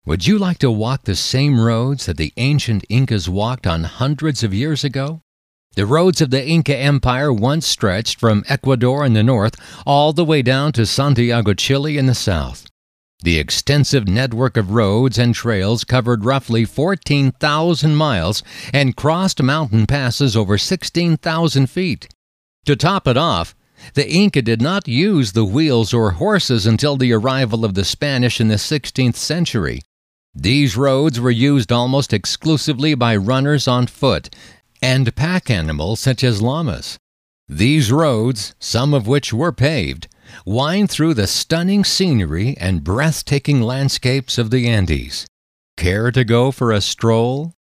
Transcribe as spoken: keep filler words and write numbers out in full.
Would you like to walk the same roads that the ancient Incas walked on hundreds of years ago? The roads of the Inca Empire once stretched from Ecuador in the north all the way down to Santiago, Chile in the south. The extensive network of roads and trails covered roughly fourteen thousand miles and crossed mountain passes over sixteen thousand feet. To top it off, the Inca did not use the wheels or horses until the arrival of the Spanish in the sixteenth century. These roads were used almost exclusively by runners on foot and pack animals such as llamas. These roads, some of which were paved, wind through the stunning scenery and breathtaking landscapes of the Andes. Care to go for a stroll?